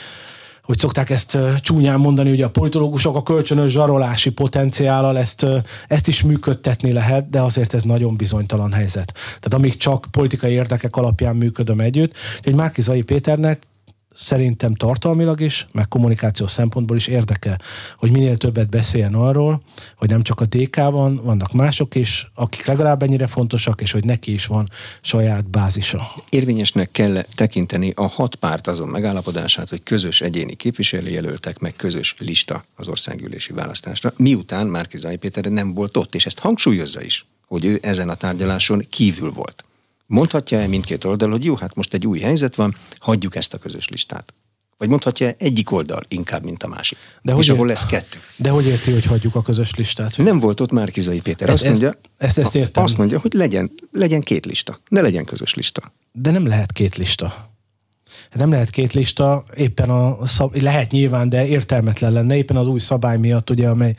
hogy szokták ezt csúnyán mondani, ugye a politológusok, a kölcsönös zsarolási potenciállal ezt is működtetni lehet, de azért ez nagyon bizonytalan helyzet. Tehát amíg csak politikai érdekek alapján működöm együtt, hogy Márki-Zay Péternek szerintem tartalmilag is, meg kommunikációs szempontból is érdeke, hogy minél többet beszéljen arról, hogy nem csak a DK-ban, vannak mások is, akik legalább ennyire fontosak, és hogy neki is van saját bázisa. Érvényesnek kell tekinteni a 6 párt azon megállapodását, hogy közös egyéni képviselőjelöltek, meg közös lista az országgyűlési választásra, miután Márki-Zay Péter nem volt ott, és ezt hangsúlyozza is, hogy ő ezen a tárgyaláson kívül volt. Mondhatja-e mindkét oldal, hogy jó, hát most egy új helyzet van, hagyjuk ezt a közös listát? Vagy mondhatja egyik oldal inkább, mint a másik? De és ahol lesz 2. De hogy érti, hogy hagyjuk a közös listát? Nem volt ott Márki-Zay Péter. Ezt értem. Azt mondja, hogy legyen 2 lista, ne legyen közös lista. De nem lehet 2 lista. Nem lehet 2 lista, éppen lehet nyilván, de értelmetlen lenne, éppen az új szabály miatt, ugye, amely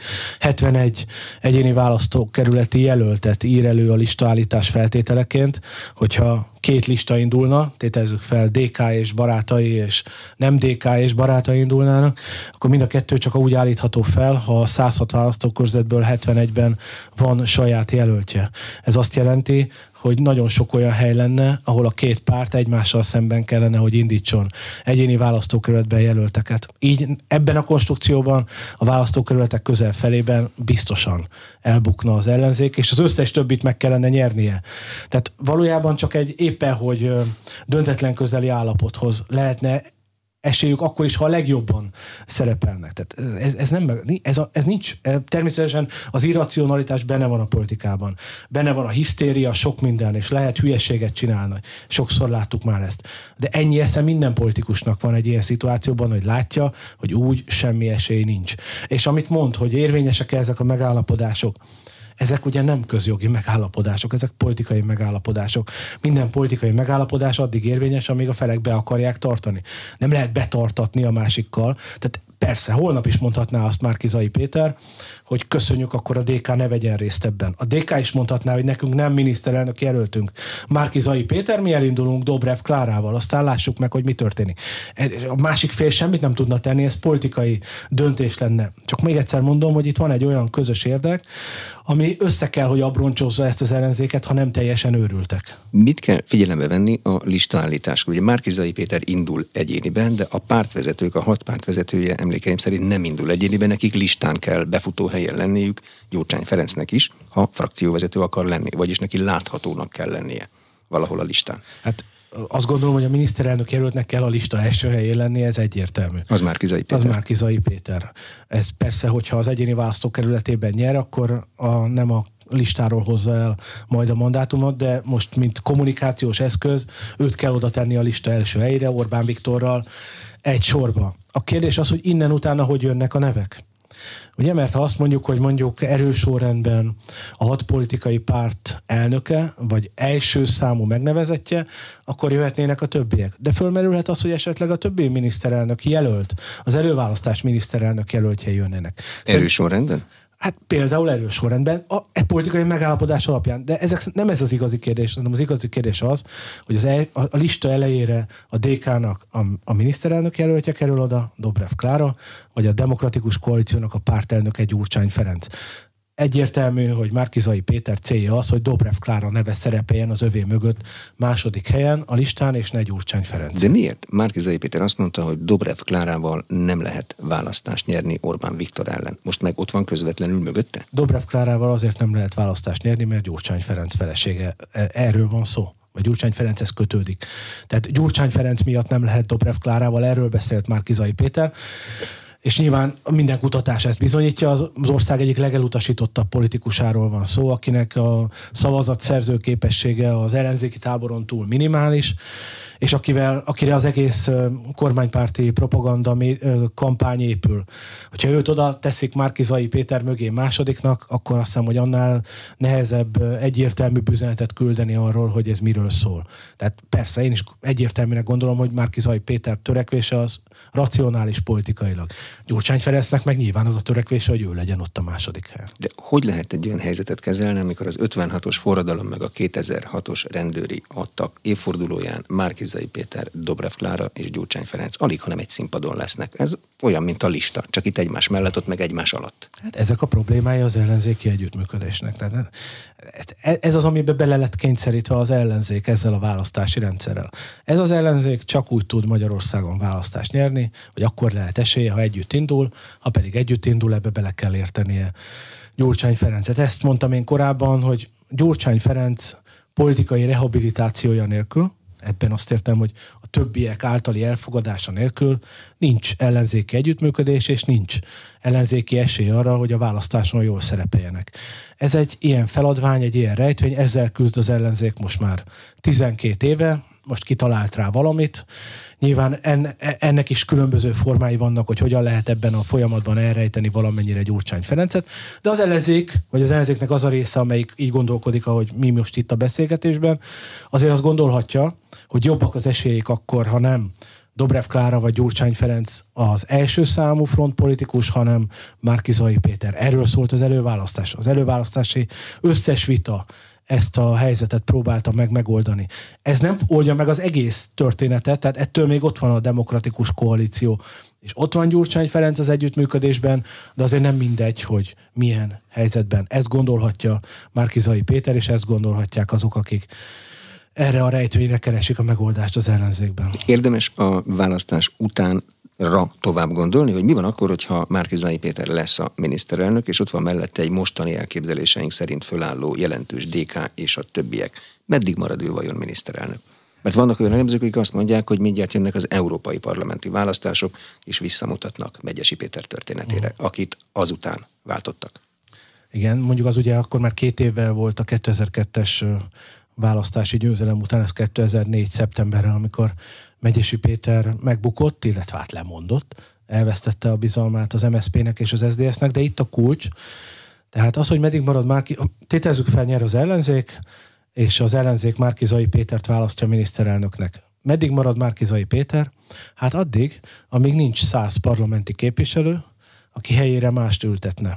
71 egyéni választókerületi jelöltet ír elő a listaállítás feltételeként, hogyha 2 lista indulna, tételezzük fel DK és barátai, és nem DK és barátai indulnának, akkor mind a 2 csak úgy állítható fel, ha a 106 választókörzetből 71-ben van saját jelöltje. Ez azt jelenti, hogy nagyon sok olyan hely lenne, ahol a 2 párt egymással szemben kellene, hogy indítson egyéni választókerületben jelölteket. Így ebben a konstrukcióban a választókerületek közel felében biztosan elbukna az ellenzék, és az összes többit meg kellene nyernie. Tehát valójában csak egy éppen, hogy döntetlen közeli állapothoz lehetne esélyük akkor is, ha a legjobban szerepelnek. Tehát ez nincs. Természetesen az irracionalitás benne van a politikában. Benne van a hisztéria, sok minden, és lehet hülyeséget csinálni. Sokszor láttuk már ezt. De ennyi esze minden politikusnak van egy ilyen szituációban, hogy látja, hogy úgy semmi esély nincs. És amit mond, hogy érvényesek ezek a megállapodások, ezek ugye nem közjogi megállapodások, ezek politikai megállapodások. Minden politikai megállapodás addig érvényes, amíg a felek be akarják tartani. Nem lehet betartatni a másikkal. Tehát persze, holnap is mondhatná azt Márki-Zay Péter, hogy köszönjük, akkor a DK ne vegyen részt ebben. A DK is mondhatná, hogy nekünk nem miniszterelnök jelöltünk. Márki-Zay Péter, mi elindulunk Dobrev Klárával, aztán lássuk meg, hogy mi történik. A másik fél semmit nem tudna tenni, ez politikai döntés lenne. Csak még egyszer mondom, hogy itt van egy olyan közös érdek, ami össze kell, hogy abroncsozza ezt az ellenzéket, ha nem teljesen őrültek. Mit kell figyelembe venni a listaállításkor? Ugye Márki-Zay Péter indul egyéniben, de a pártvezetők, a 6 pártvezetője emlékeim szerint nem indul egyéniben, nekik listán kell befutóhelyen lenniük, Gyurcsány Ferencnek is, ha frakcióvezető akar lenni, vagyis neki láthatónak kell lennie valahol a listán. Hát azt gondolom, hogy a miniszterelnök jelöltnek kell a lista első helyén lenni, ez egyértelmű. Az Márki-Zay Péter. Az Márki-Zay Péter. Ez persze, hogyha az egyéni választókerületében nyer, akkor nem a listáról hozza el majd a mandátumot, de most, mint kommunikációs eszköz, őt kell oda tenni a lista első helyére, Orbán Viktorral egy sorba. A kérdés az, hogy innen utána hogy jönnek a nevek. Ugye, mert ha azt mondjuk, hogy mondjuk erős sorrendben a 6 politikai párt elnöke, vagy első számú megnevezettje, akkor jöhetnének a többiek. De fölmerülhet az, hogy esetleg a többi miniszterelnök jelölt, az előválasztás miniszterelnök jelöltjei jönnének. Erős sorrendben? Hát például erős sorrendben, a politikai megállapodás alapján. De nem ez az igazi kérdés, hanem az igazi kérdés az, hogy a lista elejére a DK-nak a miniszterelnök jelöltje kerül oda, Dobrev Klára, vagy a Demokratikus Koalíciónak a pártelnöke Gyurcsány Ferenc. Egyértelmű, hogy Márki-Zay Péter célja az, hogy Dobrev Klára neve szerepeljen az övé mögött második helyen a listán, és ne Gyurcsány Ferenc. De miért? Márki-Zay Péter azt mondta, hogy Dobrev Klárával nem lehet választást nyerni Orbán Viktor ellen. Most meg ott van közvetlenül mögötte? Dobrev Klárával azért nem lehet választást nyerni, mert Gyurcsány Ferenc felesége. Erről van szó. Vagy Gyurcsány Ferenchez kötődik. Tehát Gyurcsány Ferenc miatt nem lehet Dobrev Klárával, erről beszélt Márki-Zay Péter. És nyilván minden kutatás ezt bizonyítja, az ország egyik legelutasítottabb politikusáról van szó, akinek a szavazatszerző képessége az ellenzéki táboron túl minimális, és akire az egész kormánypárti propaganda kampány épül. Hogyha őt oda teszik Márki-Zay Péter mögé másodiknak, akkor azt hiszem, hogy annál nehezebb egyértelmű üzenetet küldeni arról, hogy ez miről szól. Tehát persze én is egyértelműnek gondolom, hogy Márki-Zay Péter törekvése az racionális politikailag. Gyurcsány Ferencnek meg nyilván az a törekvése, hogy ő legyen ott a második helyen. De hogy lehet egy olyan helyzetet kezelni, amikor az 56-os forradalom meg a 2006-os rendőri attak évfordulóján Márki-Zay Péter, Dobrev Klára és Gyurcsány Ferenc alig, hanem egy színpadon lesznek. Ez olyan, mint a lista, csak itt egymás mellett, ott meg egymás alatt. Hát ezek a problémái az ellenzéki együttműködésnek. Tehát ez az, amiben bele lett kényszerítve az ellenzék ezzel a választási rendszerrel. Ez az ellenzék csak úgy tud Magyarországon választást nyerni, hogy akkor lehet esélye, ha együtt indul, ha pedig együtt indul, ebbe bele kell értenie Gyurcsány Ferencet. Ezt mondtam én korábban, hogy Gyurcsány Ferenc politikai rehabilitációja nélkül, ebben azt értem, hogy a többiek általi elfogadása nélkül nincs ellenzéki együttműködés, és nincs ellenzéki esély arra, hogy a választáson jól szerepeljenek. Ez egy ilyen feladvány, egy ilyen rejtvény, ezzel küzd az ellenzék most már 12 éve, most kitalált rá valamit. Nyilván ennek is különböző formái vannak, hogy hogyan lehet ebben a folyamatban elrejteni valamennyire Gyurcsány Ferencet, de az ellenzék, vagy az ellenzéknek az a része, amelyik így gondolkodik, ahogy mi most itt a beszélgetésben, azért azt gondolhatja, hogy jobbak az esélyek akkor, ha nem Dobrev Klára vagy Gyurcsány Ferenc az első számú frontpolitikus, hanem Márki-Zay Péter. Erről szólt az előválasztás. Az előválasztási összes vita ezt a helyzetet próbálta megoldani. Ez nem oldja meg az egész történetet, tehát ettől még ott van a demokratikus koalíció, és ott van Gyurcsány Ferenc az együttműködésben, de azért nem mindegy, hogy milyen helyzetben. Ezt gondolhatja Márki-Zay Péter, és ezt gondolhatják azok, akik erre a rejtvényre keresik a megoldást az ellenzékben. Érdemes a választás utánra tovább gondolni, hogy mi van akkor, hogyha Márki-Zay Péter lesz a miniszterelnök, és ott van mellette egy mostani elképzeléseink szerint fölálló jelentős DK és a többiek. Meddig marad ő vajon miniszterelnök? Mert vannak olyan elemzők, akik azt mondják, hogy mindjárt jönnek az európai parlamenti választások, és visszamutatnak Megyesi Péter történetére, akit azután váltottak. Igen, mondjuk az ugye akkor már 2 évvel volt a 2002-es választási győzelem után, ez 2004. szeptemberre, amikor Megyesi Péter megbukott, illetve hát lemondott, elvesztette a bizalmát az MSZP-nek és az SZDSZ-nek, de itt a kulcs. Tehát az, hogy meddig marad Márki, tételezzük fel, nyer az ellenzék, és az ellenzék Márki-Zay Pétert választja miniszterelnöknek. Meddig marad Márki-Zay Péter? Hát addig, amíg nincs 100 parlamenti képviselő, aki helyére mást ültetne.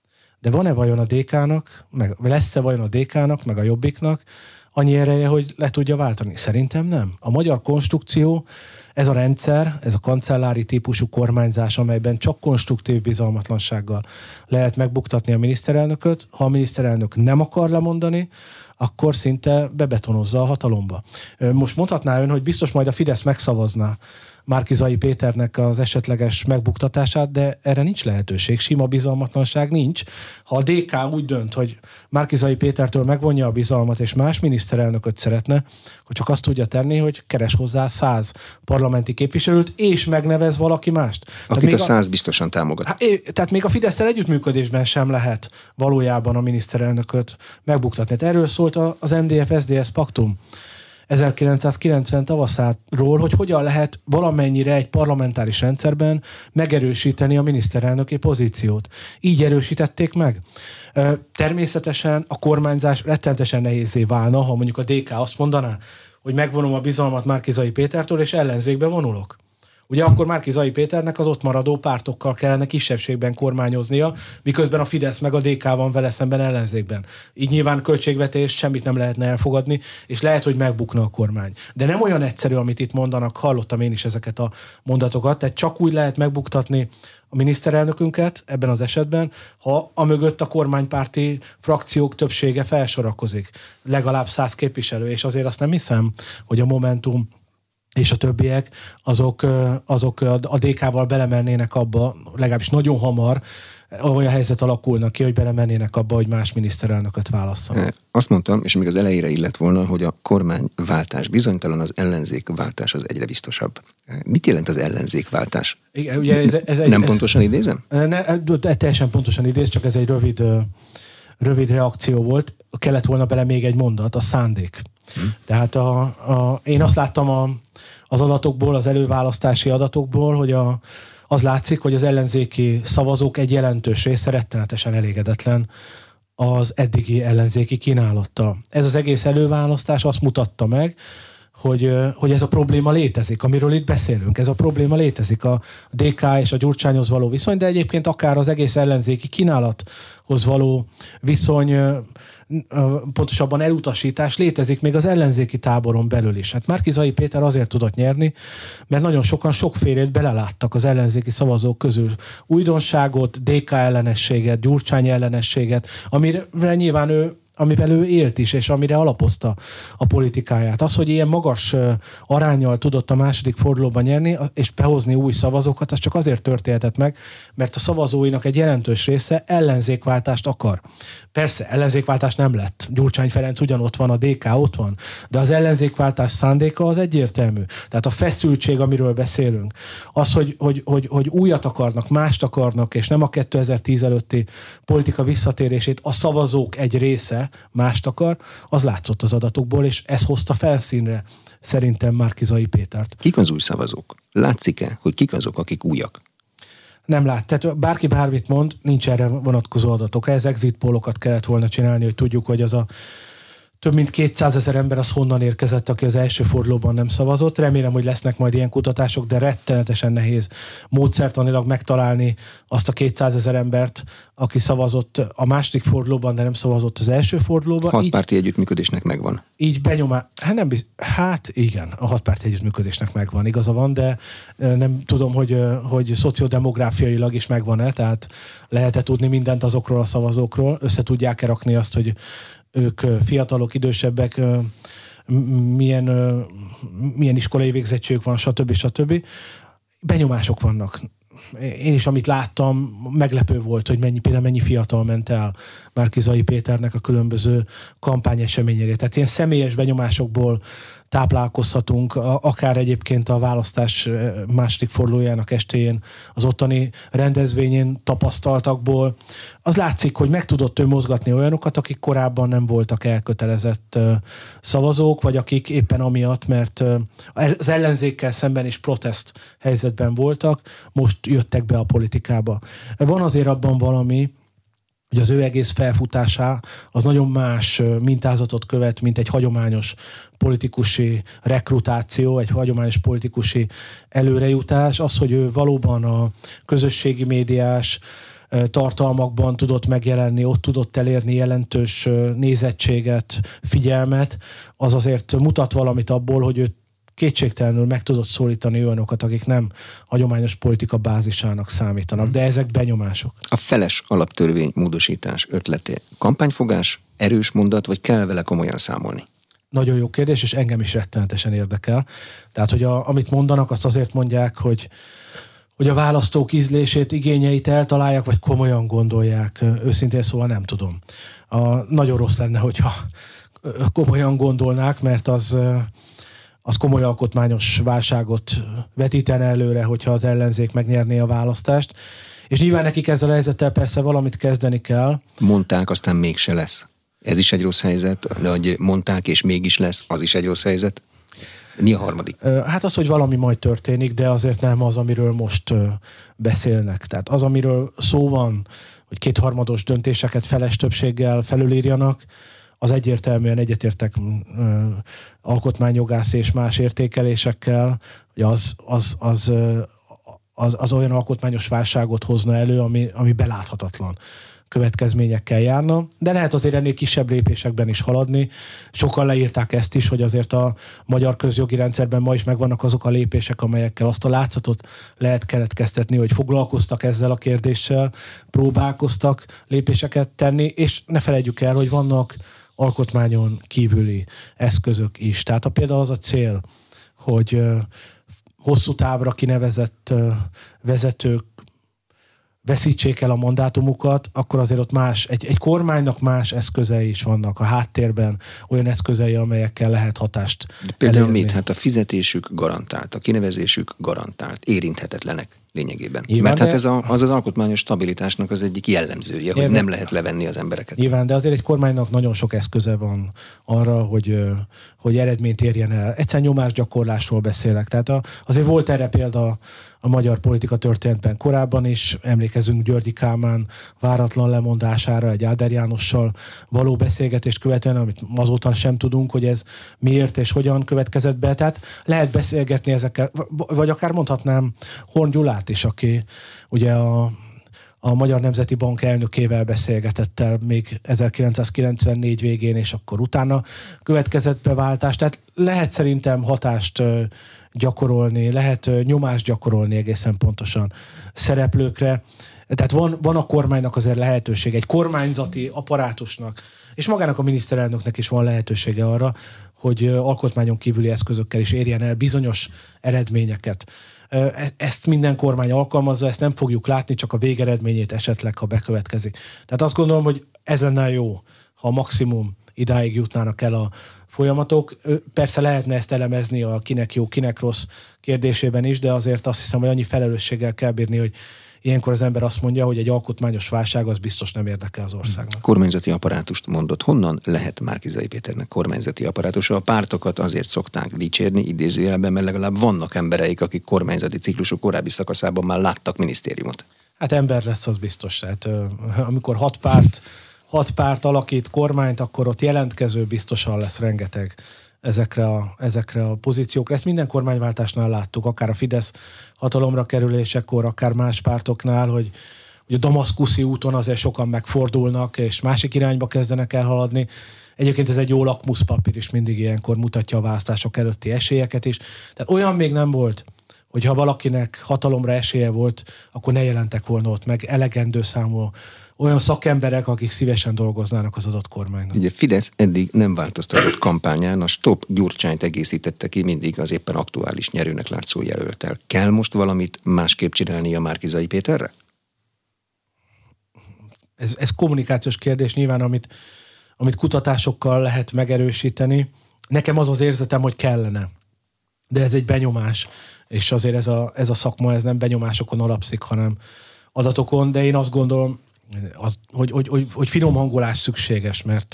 De van-e vajon a DK-nak, lesz-e vajon a DK-nak, meg a Jobbiknak annyi ereje, hogy le tudja váltani? Szerintem nem. A magyar konstrukció, ez a rendszer, ez a kancellári típusú kormányzás, amelyben csak konstruktív bizalmatlansággal lehet megbuktatni a miniszterelnököt. Ha a miniszterelnök nem akar lemondani, akkor szinte bebetonozza a hatalomba. Most mondhatná ön, hogy biztos majd a Fidesz megszavazná Márki-Zay Péternek az esetleges megbuktatását, de erre nincs lehetőség, sima bizalmatlanság nincs. Ha a DK úgy dönt, hogy Márki-Zay Pétertől megvonja a bizalmat és más miniszterelnököt szeretne, akkor csak azt tudja tenni, hogy keres hozzá 100 parlamenti képviselőt, és megnevez valaki mást. Akit a 100 biztosan támogat. Tehát még a Fidesz-szel együttműködésben sem lehet valójában a miniszterelnököt megbuktatni. Hát erről szólt az MDF-SZDSZ paktum 1990 tavaszáról, hogy hogyan lehet valamennyire egy parlamentáris rendszerben megerősíteni a miniszterelnöki pozíciót. Így erősítették meg. Természetesen a kormányzás rettentesen nehézé válna, ha mondjuk a DK azt mondaná, hogy megvonom a bizalmat Márki-Zay Pétertől, és ellenzékbe vonulok. Ugye akkor Márki-Zay Péternek az ott maradó pártokkal kellene kisebbségben kormányoznia, miközben a Fidesz meg a DK van vele szemben ellenzékben. Így nyilván költségvetés, semmit nem lehetne elfogadni, és lehet, hogy megbukna a kormány. De nem olyan egyszerű, amit itt mondanak, hallottam én is ezeket a mondatokat, tehát csak úgy lehet megbuktatni a miniszterelnökünket ebben az esetben, ha amögött a kormánypárti frakciók többsége felsorakozik. Legalább 100 képviselő, és azért azt nem hiszem, hogy a Momentum és a többiek, azok a DK-val belemennének abba, legalábbis nagyon hamar olyan helyzet alakulnak ki, hogy belemennének abba, hogy más miniszterelnököt válasszanak. Azt mondtam, és még az elejére illett volna, hogy a kormányváltás bizonytalan, az ellenzékváltás az egyre biztosabb. Mit jelent az ellenzékváltás? Igen, ugye ez nem pontosan idézem? Teljesen pontosan idéz, csak ez egy rövid reakció volt, kellett volna bele még egy mondat, a szándék. Tehát én azt láttam az adatokból, az előválasztási adatokból, hogy az látszik, hogy az ellenzéki szavazók egy jelentős része rettenetesen elégedetlen az eddigi ellenzéki kínálattal. Ez az egész előválasztás azt mutatta meg, hogy ez a probléma létezik, amiről itt beszélünk. Ez a probléma létezik, a DK és a Gyurcsányhoz való viszony, de egyébként akár az egész ellenzéki kínálathoz való viszony, pontosabban elutasítás létezik még az ellenzéki táboron belül is. Hát Márki-Zay Péter azért tudott nyerni, mert nagyon sokan sokfélét beleláttak az ellenzéki szavazók közül. Újdonságot, DK ellenességet, Gyurcsány ellenességet, amire nyilván amivel ő élt is, és amire alapozta a politikáját. Az, hogy ilyen magas aránnyal tudott a második fordulóban nyerni, és behozni új szavazókat, az csak azért történhetett meg, mert a szavazóinak egy jelentős része ellenzékváltást akar. Persze, ellenzékváltás nem lett. Gyurcsány Ferenc ugyanott van, a DK ott van, de az ellenzékváltás szándéka az egyértelmű. Tehát a feszültség, amiről beszélünk, az, hogy újat akarnak, mást akarnak, és nem a 2010 előtti politika visszatérését a szavazók egy része mást akar, az látszott az adatokból, és ez hozta felszínre szerintem Márki-Zay Pétert. Kik az új szavazók? Látszik-e, hogy kik azok, akik újak? Nem lát. Tehát bárki bármit mond, nincs erre vonatkozó adatok. Ez exit pólokat kellett volna csinálni, hogy tudjuk, hogy az a több mint 200 000 ember az honnan érkezett, aki az első fordulóban nem szavazott. Remélem, hogy lesznek majd ilyen kutatások, de rettenetesen nehéz módszertanilag megtalálni azt a 200 000 embert, aki szavazott a második fordulóban, de nem szavazott az első fordulóban. 6 párti együttműködésnek megvan. Így hát igen, a 6 párti együttműködésnek megvan, igaza van, de nem tudom, hogy szociodemográfiailag is megvan-e, tehát lehet-e tudni mindent azokról a szavazókról, össze tudják-e rakni azt, hogy ők fiatalok, idősebbek, milyen iskolai végzettségük van, stb. Benyomások vannak. Én is, amit láttam, meglepő volt, hogy mennyi fiatal ment el Márki-Zay Péternek a különböző kampányeseményére. Tehát ilyen személyes benyomásokból táplálkozhatunk, akár egyébként a választás második fordulójának estéjén az ottani rendezvényén tapasztaltakból. Az látszik, hogy meg tudott ő mozgatni olyanokat, akik korábban nem voltak elkötelezett szavazók, vagy akik éppen amiatt, mert az ellenzékkel szemben is protest helyzetben voltak, most jöttek be a politikába. Van azért abban valami, hogy az ő egész felfutása az nagyon más mintázatot követ, mint egy hagyományos politikusi rekrutáció, egy hagyományos politikusi előrejutás. Az, hogy ő valóban a közösségi médiás tartalmakban tudott megjelenni, ott tudott elérni jelentős nézettséget, figyelmet, az azért mutat valamit abból, hogy ő kétségtelenül meg tudott szólítani olyanokat, akik nem hagyományos politika bázisának számítanak, de ezek benyomások. A feles alaptörvény módosítás ötlete kampányfogás, erős mondat, vagy kell vele komolyan számolni? Nagyon jó kérdés, és engem is rettenetesen érdekel. Tehát, hogy amit mondanak, azt azért mondják, hogy a választók ízlését, igényeit eltalálják, vagy komolyan gondolják. Őszintén szóval nem tudom. Nagyon rossz lenne, hogyha komolyan gondolnák, mert az komoly alkotmányos válságot vetítene előre, hogyha az ellenzék megnyerné a választást. És nyilván nekik ezzel a helyzettel persze valamit kezdeni kell. Mondták, aztán mégse lesz. Ez is egy rossz helyzet, hogy mondták, és mégis lesz, az is egy rossz helyzet. Mi a harmadik? Hát az, hogy valami majd történik, de azért nem az, amiről most beszélnek. Tehát az, amiről szó van, hogy kétharmados döntéseket feles többséggel felülírjanak, az egyértelműen egyetértek alkotmányjogász és más értékelésekkel, hogy az olyan alkotmányos válságot hozna elő, ami beláthatatlan következményekkel járna, de lehet azért ennél kisebb lépésekben is haladni. Sokan leírták ezt is, hogy azért a magyar közjogi rendszerben ma is megvannak azok a lépések, amelyekkel azt a látszatot lehet keletkeztetni, hogy foglalkoztak ezzel a kérdéssel, próbálkoztak lépéseket tenni, és ne felejtjük el, hogy vannak alkotmányon kívüli eszközök is. Tehát például az a cél, hogy hosszú távra kinevezett vezetők veszítsék el a mandátumukat, akkor azért ott egy kormánynak más eszközei is vannak a háttérben, olyan eszközei, amelyekkel lehet hatást de például elérni. mit? Hát a fizetésük garantált, a kinevezésük garantált, érinthetetlenek. lényegében. Nyilván, mert hát ez az alkotmányos stabilitásnak az egyik jellemzője, hogy nem lehet levenni az embereket. Nyilván, de azért egy kormánynak nagyon sok eszköze van arra, hogy eredményt érjen el. Egyszer nyomásgyakorlásról beszélek. Tehát azért volt erre példa a magyar politika történetben korábban is. Emlékezünk Györgyi Kálmán váratlan lemondására egy Áder Jánossal való beszélgetést követően, amit azóta sem tudunk, hogy ez miért és hogyan következett be. Tehát lehet beszélgetni ezekkel, vagy akár mondhatnám Horn Gyulát is, aki ugye a Magyar Nemzeti Bank elnökével beszélgetett el még 1994 végén, és akkor utána következett be váltás. Tehát lehet szerintem hatást gyakorolni, lehet nyomást gyakorolni egészen pontosan szereplőkre. Tehát van a kormánynak azért lehetőség, egy kormányzati apparátusnak, és magának a miniszterelnöknek is van lehetősége arra, hogy alkotmányon kívüli eszközökkel is érjen el bizonyos eredményeket. Ezt minden kormány alkalmazza, ezt nem fogjuk látni, csak a végeredményét esetleg, ha bekövetkezik. Tehát azt gondolom, hogy ez lenne jó, ha maximum idáig jutnának el a folyamatok. Persze lehetne ezt elemezni a kinek jó, kinek rossz kérdésében is, de azért azt hiszem, hogy annyi felelősséggel kell bírni, hogy ilyenkor az ember azt mondja, hogy egy alkotmányos válság az biztos nem érdekel az országnak. Kormányzati apparátust mondott. Honnan lehet Márki-Zay Péternek kormányzati apparátusa? A pártokat azért szokták dicsérni, idézőjelben, mert legalább vannak embereik, akik kormányzati ciklusok korábbi szakaszában már láttak minisztériumot. Hát ember lesz, az biztos. Tehát, amikor hat párt alakít kormányt, akkor ott jelentkező biztosan lesz rengeteg ezekre a pozíciókra. Ezt minden kormányváltásnál láttuk, akár a Fidesz hatalomra kerülésekor, akár más pártoknál, hogy a damaszkuszi úton azért sokan megfordulnak, és másik irányba kezdenek el haladni. Egyébként ez egy jó lakmuszpapír is, mindig ilyenkor mutatja a választások előtti esélyeket is. Tehát olyan még nem volt, hogy ha valakinek hatalomra esélye volt, akkor ne jelentek volna ott meg elegendő számú olyan szakemberek, akik szívesen dolgoznának az adott kormánynak. Ugye Fidesz eddig nem változtatott kampányán, a Stop Gyurcsányt egészítette ki mindig az éppen aktuális nyerőnek látszó jelölttel. Kell most valamit másképp csinálni a Márki-Zay Péterre? Ez kommunikációs kérdés nyilván, amit kutatásokkal lehet megerősíteni. Nekem az érzetem, hogy kellene. De ez egy benyomás, és azért ez a szakma ez nem benyomásokon alapszik, hanem adatokon, de én azt gondolom, hogy finom hangolás szükséges, mert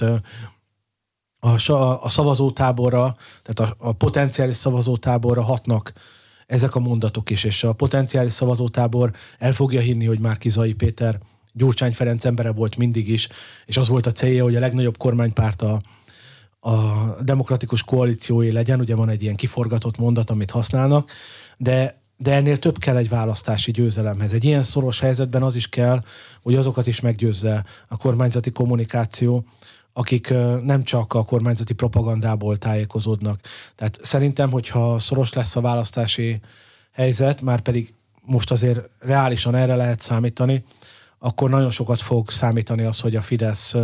a szavazótáborra, tehát a potenciális szavazótáborra hatnak ezek a mondatok is, és a potenciális szavazótábor el fogja hinni, hogy Márki-Zay Péter Gyurcsány Ferenc embere volt mindig is, és az volt a célja, hogy a legnagyobb kormánypárt a demokratikus koalícióé legyen, ugye van egy ilyen kiforgatott mondat, amit használnak, de ennél több kell egy választási győzelemhez. Egy ilyen szoros helyzetben az is kell, hogy azokat is meggyőzze a kormányzati kommunikáció, akik nem csak a kormányzati propagandából tájékozódnak. Tehát szerintem, hogyha szoros lesz a választási helyzet, már pedig most azért reálisan erre lehet számítani, akkor nagyon sokat fog számítani az, hogy a Fidesz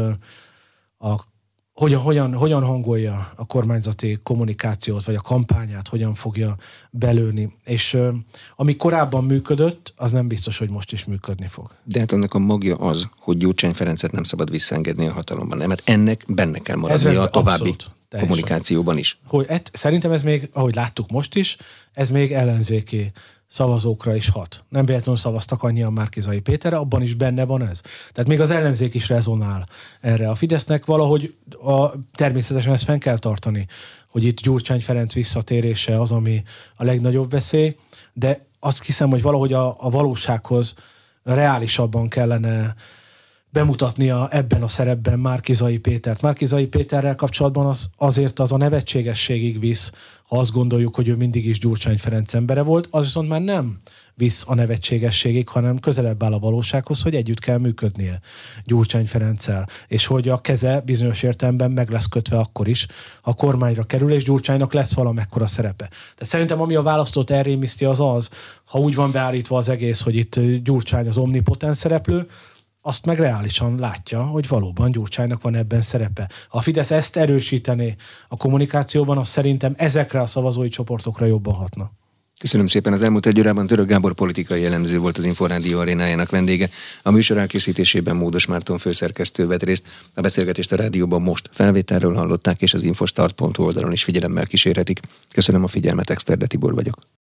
hogyan hangolja a kormányzati kommunikációt, vagy a kampányát, hogyan fogja belőni. És ami korábban működött, az nem biztos, hogy most is működni fog. De hát annak a magja az, hogy Gyurcsány Ferencet nem szabad visszaengedni a hatalomban. Nem, hát ennek benne kell maradni a további abszolút, kommunikációban is. Szerintem ez még, ahogy láttuk most is, ez még ellenzéki szavazókra is hat. Nem véletlenül szavaztak annyian Márki-Zay Péterre, abban is benne van ez. Tehát még az ellenzék is rezonál erre. A Fidesznek valahogy természetesen ezt fenn kell tartani, hogy itt Gyurcsány Ferenc visszatérése az, ami a legnagyobb veszély, de azt hiszem, hogy valahogy a valósághoz reálisabban kellene bemutatnia ebben a szerepben Márki-Zay Pétert. Márki-Zay Péterrel kapcsolatban azért az a nevetségességig visz, ha azt gondoljuk, hogy ő mindig is Gyurcsány Ferenc embere volt, az viszont már nem visz a nevetségességig, hanem közelebb áll a valósághoz, hogy együtt kell működnie Gyurcsány Ferenccel, és hogy a keze bizonyos értelemben meg lesz kötve akkor is, ha kormányra kerül, és Gyurcsánynak lesz valamekkora szerepe. De szerintem ami a választót elrémiszti az, ha úgy van beállítva az egész, hogy itt Gyurcsány az omnipotens szereplő, azt meg reálisan látja, hogy valóban Gyurcsánynak van ebben szerepe. Ha a Fidesz ezt erősítené a kommunikációban, az szerintem ezekre a szavazói csoportokra jobban hatna. Köszönöm szépen. Az elmúlt egy órában Török Gábor politikai elemző volt, az Inforádió arénájának vendége. A műsor elkészítésében Módos Márton főszerkesztő vett részt. A beszélgetést a rádióban most felvételről hallották, és az infostart.hu oldalon is figyelemmel kísérhetik. Köszönöm a figyelmet, Exterde Tibor vagyok.